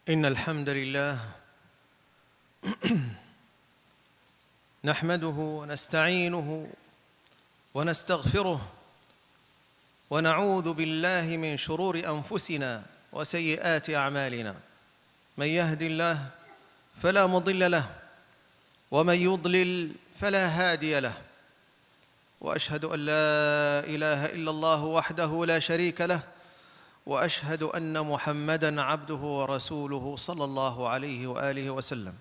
إن الحمد لله نحمده ونستعينه ونستغفره ونعوذ بالله من شرور أنفسنا وسيئات أعمالنا. من يهد الله فلا مضل له ومن يضلل فلا هادي له، وأشهد أن لا إله إلا الله وحده لا شريك له، وأشهد أن محمدًا عبده ورسوله صلى الله عليه وآله وسلم.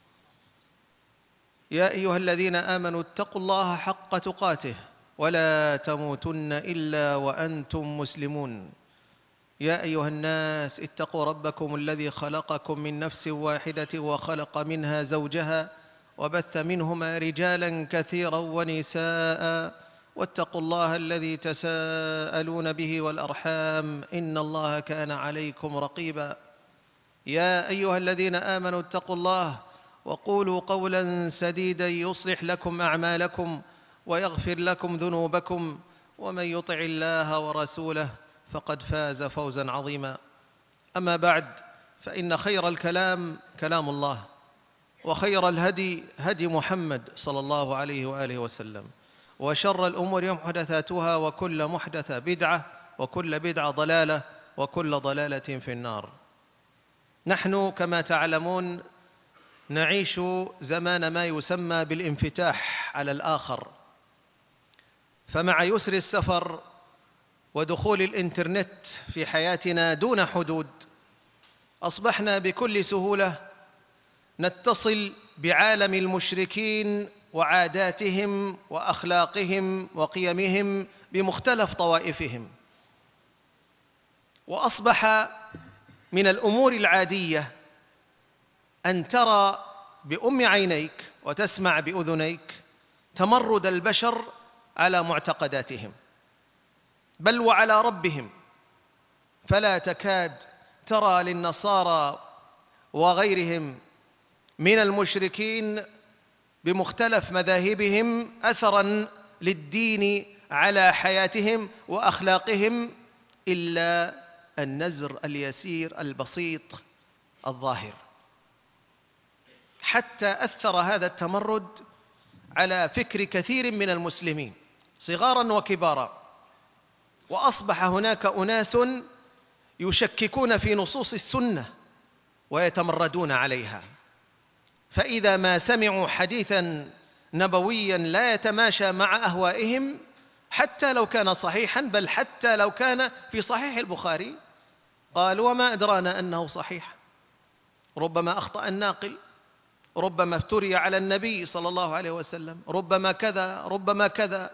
يا أيها الذين آمنوا اتقوا الله حق تقاته ولا تموتن إلا وأنتم مسلمون. يا أيها الناس اتقوا ربكم الذي خلقكم من نفس واحدة وخلق منها زوجها وبث منهما رجالا كثيرا ونساء، واتقوا الله الذي تساءلون به والأرحام إن الله كان عليكم رقيبا. يا أيها الذين آمنوا اتقوا الله وقولوا قولا سديدا يصلح لكم أعمالكم ويغفر لكم ذنوبكم، ومن يطع الله ورسوله فقد فاز فوزا عظيما. أما بعد، فإن خير الكلام كلام الله، وخير الهدي هدي محمد صلى الله عليه وآله وسلم، وشر الأمور محدثاتها، وكل محدثة بدعة، وكل بدعة ضلالة، وكل ضلالة في النار. نحن كما تعلمون نعيش زمان ما يسمى بالانفتاح على الآخر، فمع يسر السفر ودخول الإنترنت في حياتنا دون حدود، أصبحنا بكل سهولة نتصل بعالم المشركين وعاداتهم وأخلاقهم وقيمهم بمختلف طوائفهم. وأصبح من الأمور العادية أن ترى بأم عينيك وتسمع بأذنيك تمرد البشر على معتقداتهم، بل وعلى ربهم. فلا تكاد ترى للنصارى وغيرهم من المشركين بمختلف مذاهبهم أثراً للدين على حياتهم وأخلاقهم إلا النزر اليسير البسيط الظاهر. حتى أثر هذا التمرد على فكر كثير من المسلمين صغاراً وكباراً، وأصبح هناك أناس يشككون في نصوص السنة ويتمردون عليها، فإذا ما سمعوا حديثاً نبوياً لا يتماشى مع أهوائهم، حتى لو كان صحيحاً، بل حتى لو كان في صحيح البخاري، قالوا وما أدرانا أنه صحيح. ربما أخطأ الناقل، ربما افتري على النبي صلى الله عليه وسلم، ربما كذا ربما كذا.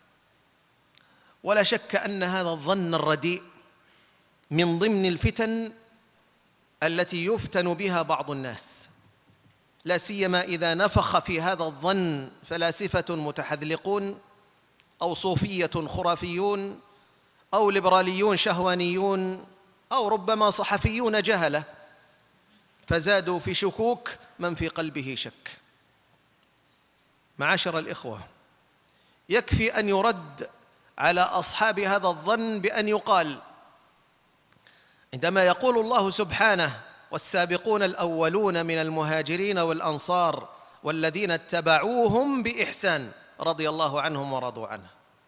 ولا شك أن هذا الظن الرديء من ضمن الفتن التي يفتن بها بعض الناس، لا سيما إذا نفخ في هذا الظن فلاسفة متحذلقون، أو صوفية خرافيون، أو ليبراليون شهوانيون، أو ربما صحفيون جهلة، فزادوا في شكوك من في قلبه شك. معاشر الإخوة، يكفي أن يرد على أصحاب هذا الظن بأن يقال: عندما يقول الله سبحانه: والسابقون الأولون من المهاجرين والأنصار والذين اتبعوهم بإحسان رضي الله عنهم ورضوا عنه،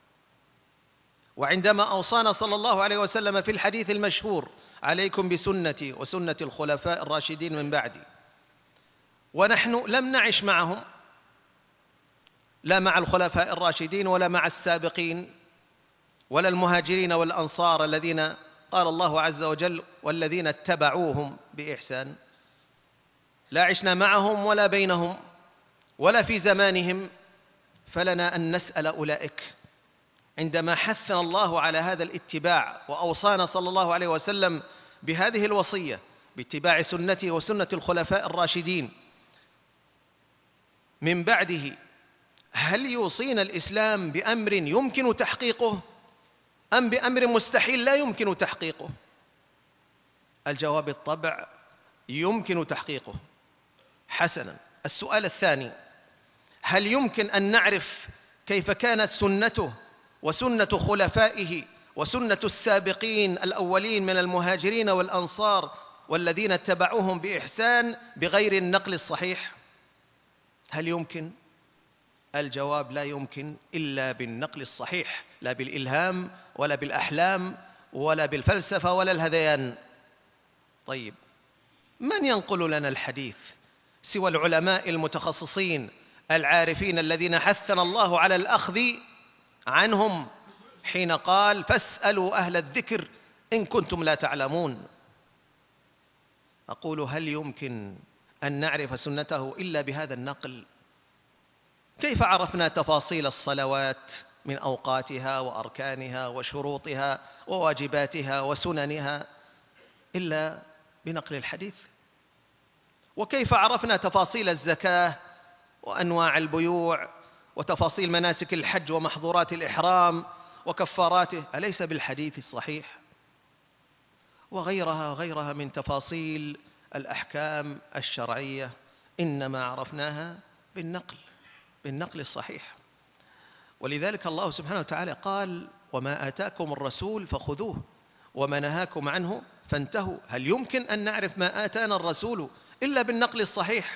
وعندما أوصانا صلى الله عليه وسلم في الحديث المشهور: عليكم بسنتي وسنة الخلفاء الراشدين من بعدي، ونحن لم نعش معهم، لا مع الخلفاء الراشدين ولا مع السابقين ولا المهاجرين والأنصار الذين قال الله عز وجل: والذين اتبعوهم بإحسان، لا عشنا معهم ولا بينهم ولا في زمانهم، فلنا أن نسأل أولئك عندما حثنا الله على هذا الاتباع وأوصانا صلى الله عليه وسلم بهذه الوصية باتباع سنته وسنة الخلفاء الراشدين من بعده، هل يوصينا الإسلام بأمر يمكن تحقيقه أم بأمر مستحيل لا يمكن تحقيقه؟ الجواب بالطبع يمكن تحقيقه. حسنا، السؤال الثاني: هل يمكن أن نعرف كيف كانت سنته وسنة خلفائه وسنة السابقين الأولين من المهاجرين والأنصار والذين اتبعوهم بإحسان بغير النقل الصحيح؟ هل يمكن؟ الجواب: لا يمكن إلا بالنقل الصحيح، لا بالإلهام ولا بالأحلام ولا بالفلسفة ولا الهذيان. طيب، من ينقل لنا الحديث سوى العلماء المتخصصين العارفين الذين حثنا الله على الأخذ عنهم حين قال: فاسألوا أهل الذكر إن كنتم لا تعلمون؟ أقول: هل يمكن أن نعرف سنته إلا بهذا النقل؟ كيف عرفنا تفاصيل الصلوات من أوقاتها وأركانها وشروطها وواجباتها وسننها إلا بنقل الحديث؟ وكيف عرفنا تفاصيل الزكاة وأنواع البيوع وتفاصيل مناسك الحج ومحظورات الإحرام وكفاراته؟ أليس بالحديث الصحيح؟ وغيرها من تفاصيل الأحكام الشرعية إنما عرفناها بالنقل الصحيح. ولذلك الله سبحانه وتعالى قال: وما آتاكم الرسول فخذوه وما نهاكم عنه فانتهوا. هل يمكن أن نعرف ما آتانا الرسول إلا بالنقل الصحيح؟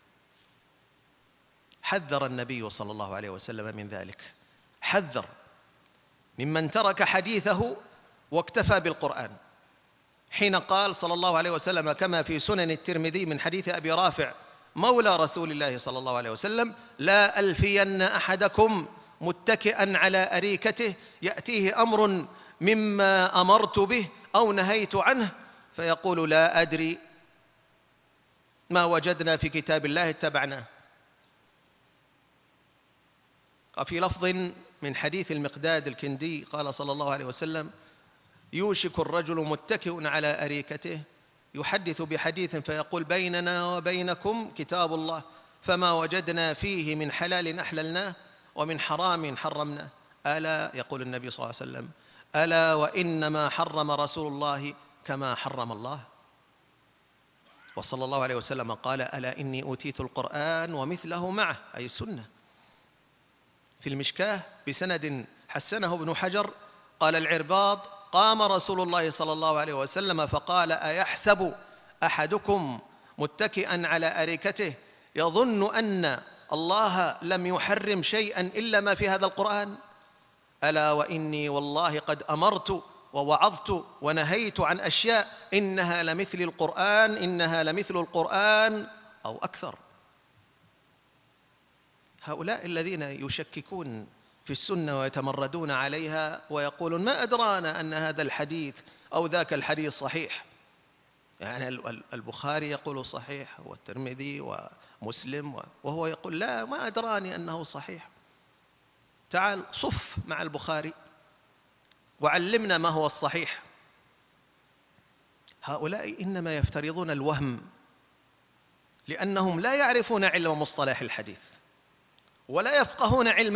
حذر النبي صلى الله عليه وسلم من ذلك، حذر ممن ترك حديثه واكتفى بالقرآن، حين قال صلى الله عليه وسلم كما في سنن الترمذي من حديث أبي رافع مولى رسول الله صلى الله عليه وسلم: لا ألفين أحدكم متكئا على أريكته يأتيه أمر مما أمرت به أو نهيت عنه فيقول: لا أدري، ما وجدنا في كتاب الله اتبعناه. وفي لفظ من حديث المقداد الكندي قال صلى الله عليه وسلم: يوشك الرجل متكئ على أريكته يحدث بحديث فيقول: بيننا وبينكم كتاب الله فما وجدنا فيه من حلال أحللناه ومن حرام حرمناه. ألا، يقول النبي صلى الله عليه وسلم: ألا وإنما حرم رسول الله كما حرم الله. وصلى الله عليه وسلم قال: ألا إني أوتيت القرآن ومثله معه، أي السنة. في المشكاة بسند حسنه ابن حجر قال العرباض: قام رسول الله صلى الله عليه وسلم فقال: أيحسب أحدكم متكئا على أريكته يظن أن الله لم يحرم شيئا إلا ما في هذا القرآن؟ ألا وإني والله قد أمرت ووعظت ونهيت عن أشياء إنها لمثل القرآن أو أكثر. هؤلاء الذين يشككون في السنة ويتمردون عليها ويقولون: ما أدرانا أن هذا الحديث أو ذاك الحديث صحيح، يعني البخاري يقول صحيح والترمذي ومسلم، وهو يقول: لا، ما أدراني أنه صحيح. تعال صف مع البخاري وعلمنا ما هو الصحيح. هؤلاء إنما يفترضون الوهم، لأنهم لا يعرفون علم مصطلح الحديث ولا يفقهون علم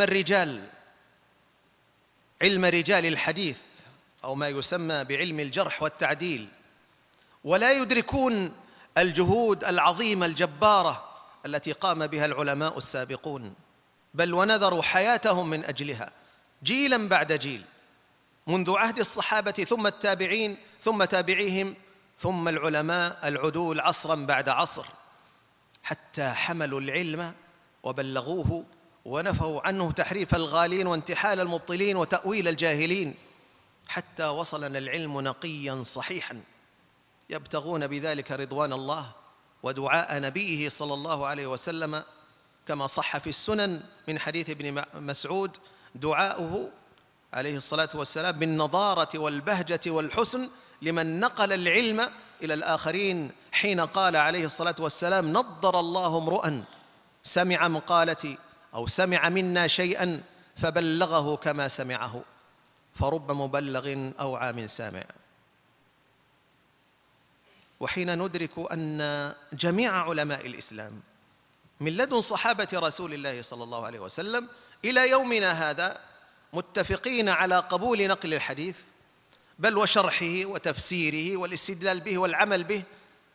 رجال الحديث أو ما يسمى بعلم الجرح والتعديل، ولا يدركون الجهود العظيمة الجبارة التي قام بها العلماء السابقون، بل ونذروا حياتهم من أجلها جيلا بعد جيل، منذ عهد الصحابة ثم التابعين ثم تابعيهم ثم العلماء العدول عصرا بعد عصر، حتى حملوا العلم وبلغوه ونفوا عنه تحريف الغالين وانتحال المبطلين وتأويل الجاهلين، حتى وصلنا العلم نقيا صحيحا يبتغون بذلك رضوان الله ودعاء نبيه صلى الله عليه وسلم، كما صح في السنن من حديث ابن مسعود دعاؤه عليه الصلاة والسلام بالنضارة والبهجة والحسن لمن نقل العلم إلى الآخرين، حين قال عليه الصلاة والسلام: نضر الله امرؤا سمع مقالتي أو سمع منا شيئا فبلغه كما سمعه، فرب مبلغ أوعى من سامع. وحين ندرك أن جميع علماء الإسلام من لدن صحابة رسول الله صلى الله عليه وسلم إلى يومنا هذا متفقين على قبول نقل الحديث، بل وشرحه وتفسيره والاستدلال به والعمل به،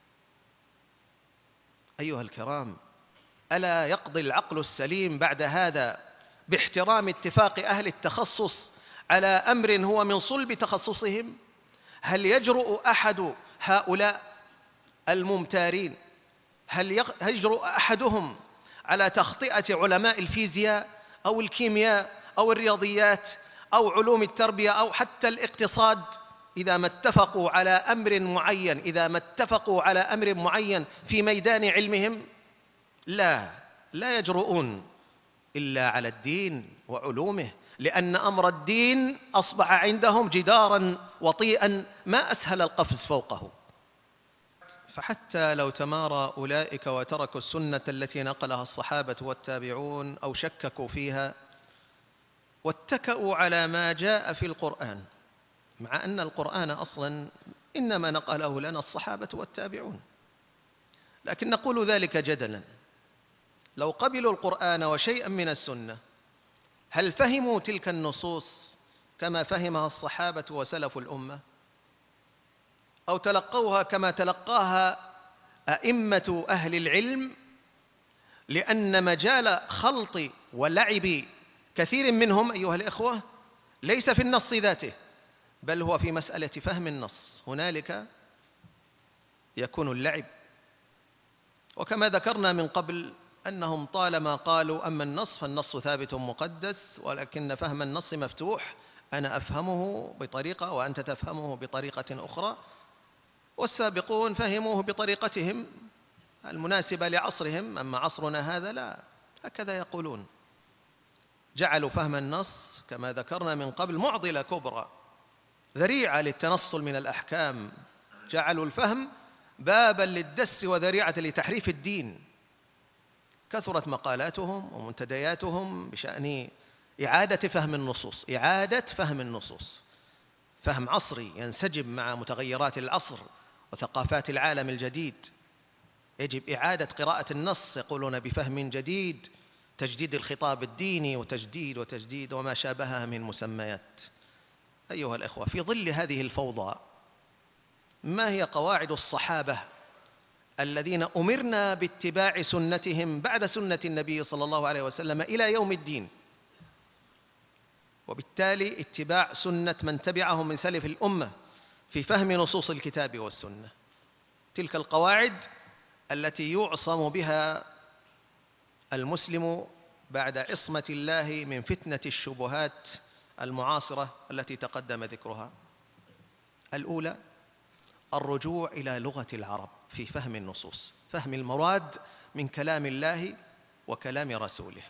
أيها الكرام، ألا يقضي العقل السليم بعد هذا باحترام اتفاق أهل التخصص على أمر هو من صلب تخصصهم؟ هل يجرؤ أحد هؤلاء الممتارين؟ هل يجرؤ أحدهم على تخطئة علماء الفيزياء أو الكيمياء أو الرياضيات أو علوم التربية أو حتى الاقتصاد إذا ما اتفقوا على أمر معين، إذا ما اتفقوا على أمر معين في ميدان علمهم؟ لا يجرؤون إلا على الدين وعلومه، لأن أمر الدين أصبح عندهم جداراً وطيئاً ما أسهل القفز فوقه. فحتى لو تمارى أولئك وتركوا السنة التي نقلها الصحابة والتابعون أو شككوا فيها واتكأوا على ما جاء في القرآن، مع أن القرآن أصلاً إنما نقله لنا الصحابة والتابعون، لكن نقول ذلك جدلاً. لو قبلوا القرآن وشيئاً من السنة، هل فهموا تلك النصوص كما فهمها الصحابة وسلف الأمة، أو تلقوها كما تلقاها أئمة أهل العلم؟ لأن مجال خلط ولعب كثير منهم أيها الإخوة ليس في النص ذاته، بل هو في مسألة فهم النص، هنالك يكون اللعب. وكما ذكرنا من قبل أنهم طالما قالوا أما النص فالنص ثابت مقدس، ولكن فهم النص مفتوح، أنا أفهمه بطريقة وأنت تفهمه بطريقة أخرى، والسابقون فهموه بطريقتهم المناسبة لعصرهم، أما عصرنا هذا لا، هكذا يقولون. جعلوا فهم النص كما ذكرنا من قبل معضلة كبرى، ذريعة للتنصل من الأحكام، جعلوا الفهم بابا للدس وذريعة لتحريف الدين. كثرت مقالاتهم ومنتدياتهم بشأن إعادة فهم النصوص، إعادة فهم النصوص، فهم عصري ينسجم مع متغيرات العصر وثقافات العالم الجديد. يجب إعادة قراءة النص، يقولون بفهم جديد، تجديد الخطاب الديني وتجديد وما شابهها من مسميات. أيها الأخوة، في ظل هذه الفوضى، ما هي قواعد الصحابة الذين أمرنا باتباع سنتهم بعد سنة النبي صلى الله عليه وسلم إلى يوم الدين، وبالتالي اتباع سنة من تبعهم من سلف الأمة في فهم نصوص الكتاب والسنة؟ تلك القواعد التي يعصم بها المسلم بعد عصمة الله من فتنة الشبهات المعاصرة التي تقدم ذكرها. الأولى الرجوع إلى لغة العرب في فهم النصوص، فهم المراد من كلام الله وكلام رسوله.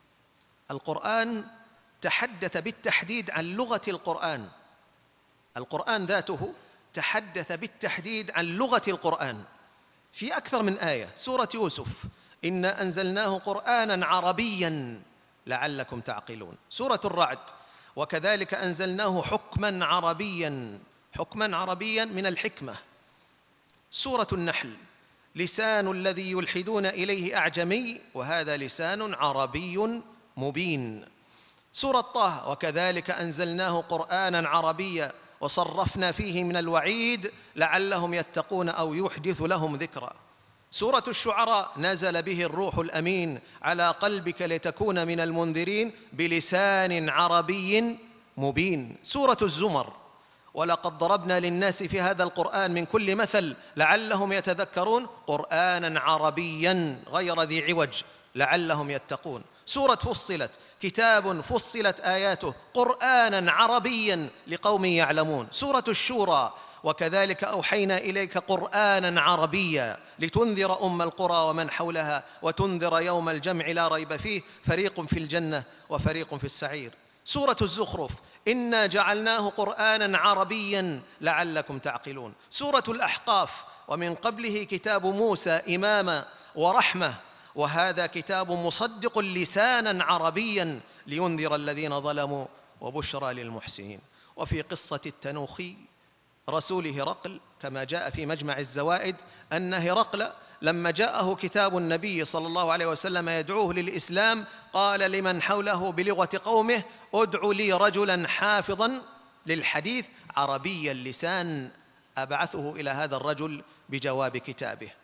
القرآن تحدث بالتحديد عن لغة القرآن، القرآن ذاته تحدث بالتحديد عن لغة القرآن في أكثر من آية. سورة يوسف: إنا أنزلناه قرآنا عربيا لعلكم تعقلون. سورة الرعد: وكذلك أنزلناه حكما عربيا، حكما عربيا من الحكمة. سورة النحل: لسان الذي يلحدون إليه أعجمي وهذا لسان عربي مبين. سورة طه: وكذلك أنزلناه قرآنا عربيا وصرفنا فيه من الوعيد لعلهم يتقون أو يحدث لهم ذكرا. سورة الشعراء: نزل به الروح الأمين على قلبك لتكون من المنذرين بلسان عربي مبين. سورة الزمر: ولقد ضربنا للناس في هذا القرآن من كل مثل لعلهم يتذكرون قرآنا عربيا غير ذي عوج لعلهم يتقون. سورة فصلت: كتاب فصلت آياته قرآنا عربيا لقوم يعلمون. سورة الشورى: وكذلك أوحينا إليك قرآنا عربيا لتنذر أم القرى ومن حولها وتنذر يوم الجمع لا ريب فيه فريق في الجنة وفريق في السعير. سورة الزخرف: إنا جعلناه قرآنا عربيا لعلكم تعقلون. سورة الأحقاف: ومن قبله كتاب موسى إماما ورحمة وهذا كتاب مصدق لسانا عربيا لينذر الذين ظلموا وبشرى للمحسنين. وفي قصة التنوخي رسول هرقل كما جاء في مجمع الزوائد أن هرقل لما جاءه كتاب النبي صلى الله عليه وسلم يدعوه للإسلام قال لمن حوله بلغة قومه: ادع لي رجلا حافظا للحديث عربي اللسان أبعثه إلى هذا الرجل بجواب كتابه.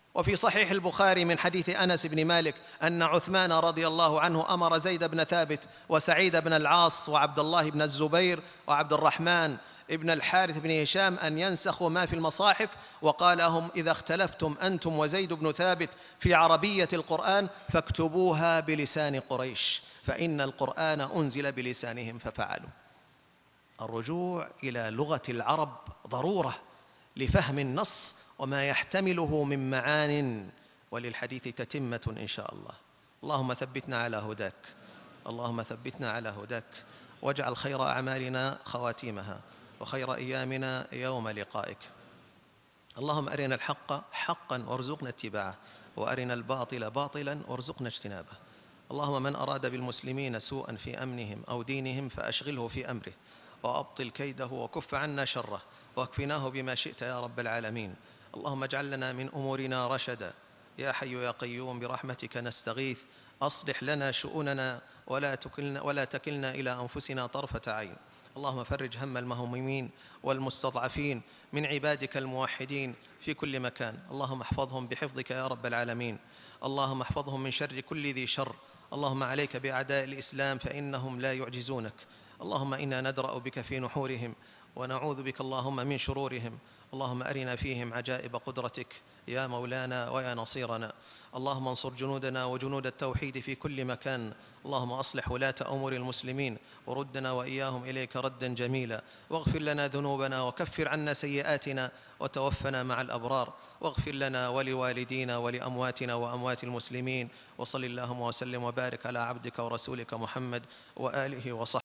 وفي صحيح البخاري من حديث أنس بن مالك أن عثمان رضي الله عنه أمر زيد بن ثابت وسعيد بن العاص وعبد الله بن الزبير وعبد الرحمن ابن الحارث بن هشام أن ينسخوا ما في المصاحف، وقال لهم: إذا اختلفتم أنتم وزيد بن ثابت في عربية القرآن فاكتبوها بلسان قريش، فإن القرآن أنزل بلسانهم. ففعلوا. الرجوع إلى لغة العرب ضرورة لفهم النص وما يحتمله من معان، وللحديث تتمة إن شاء الله. اللهم ثبتنا على هداك، اللهم ثبتنا على هداك، واجعل خير أعمالنا خواتيمها وخير أيامنا يوم لقائك. اللهم أرنا الحق حقا وارزقنا اتباعه، وأرنا الباطل باطلا وارزقنا اجتنابه. اللهم من أراد بالمسلمين سوءا في أمنهم أو دينهم فأشغله في أمره، وأبطل كيده وكف عنا شره، واكفناه بما شئت يا رب العالمين. اللهم اجعل لنا من أمورنا رشدا، يا حي يا قيوم برحمتك نستغيث. أصلح لنا شؤوننا ولا تكلنا إلى أنفسنا طرفة عين. اللهم فرج هم المهمومين والمستضعفين من عبادك الموحدين في كل مكان. اللهم احفظهم بحفظك يا رب العالمين. اللهم احفظهم من شر كل ذي شر. اللهم عليك بأعداء الإسلام فإنهم لا يعجزونك. اللهم إنا ندرأ بك في نحورهم ونعوذ بك اللهم من شرورهم. اللهم أرنا فيهم عجائب قدرتك يا مولانا ويا نصيرنا. اللهم انصر جنودنا وجنود التوحيد في كل مكان. اللهم أصلح ولاة أمور المسلمين وردنا وإياهم إليك ردا جميلا، واغفر لنا ذنوبنا وكفر عنا سيئاتنا وتوفنا مع الأبرار، واغفر لنا ولوالدينا ولأمواتنا وأموات المسلمين. وصل اللهم وسلم وبارك على عبدك ورسولك محمد وآله وصحبه